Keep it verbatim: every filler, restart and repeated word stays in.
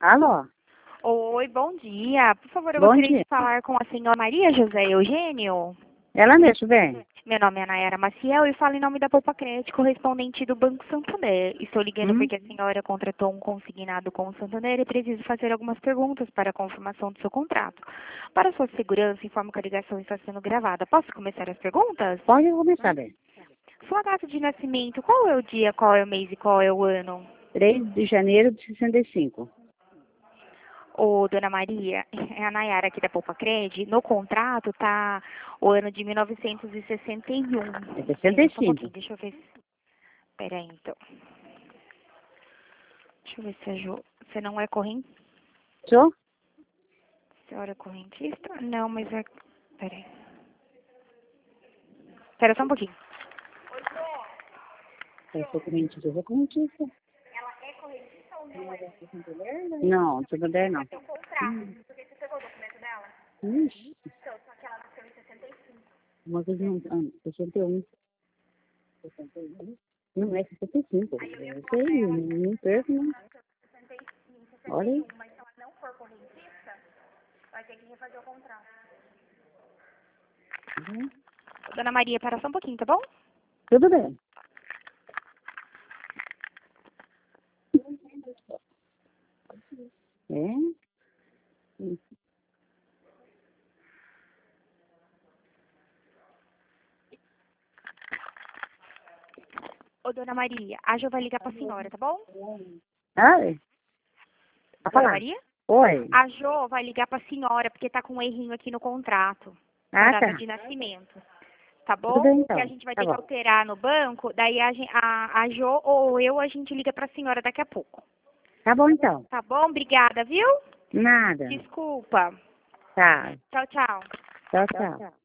Alô? Oi, bom dia. Por favor, eu Bom gostaria dia. de falar com a senhora Maria José Eugênio. Ela mesmo, vem. Meu nome é Nayara Maciel e falo em nome da Poupa Crédito, correspondente do Banco Santander. Estou ligando Hum? porque a senhora contratou um consignado com o Santander e preciso fazer algumas perguntas para a confirmação do seu contrato. Para sua segurança, informo que a ligação está sendo gravada. Posso começar as perguntas? Pode começar, bem. Sua data de nascimento, qual é o dia, qual é o mês e qual é o ano? três de janeiro de sessenta e cinco. Ô, dona Maria, é a Nayara aqui da Poupa Cred. No contrato tá o ano de mil novecentos e sessenta e um. É sessenta e Só um pouquinho, cinco. deixa eu ver. se- Pera aí, então. Deixa eu ver se a Jo... Você não é correntista? Sou? Senhora é correntista? Não, mas é... Pera aí. Pera só um pouquinho. Eu sou correntista, eu sou correntista. Não, Santander não. Hum. Ixi. Uma coisa não... Ah, sessenta e um. sessenta e um? Não, é sessenta e cinco. Eu sei, não, não perco, não. Olha aí. Uhum. Dona Maria, para só um pouquinho, tá bom? Tudo bem. É? Hum. Ô, dona Maria, a Jo vai ligar pra senhora, tá bom? Ah, é? Pode Dona falar. Maria? Oi. A Jo vai ligar pra senhora porque tá com um errinho aqui no contrato. A Ah, data tá. de nascimento. Tá Tudo bom? bem, Que então. a gente vai Tá ter que bom. alterar no banco, daí a, gen- a, a Jo ou eu, a gente liga pra senhora daqui a pouco. Tá bom, então. Tá bom? Obrigada, viu? Nada. Desculpa. Tá. Tchau, tchau. Tchau, tchau.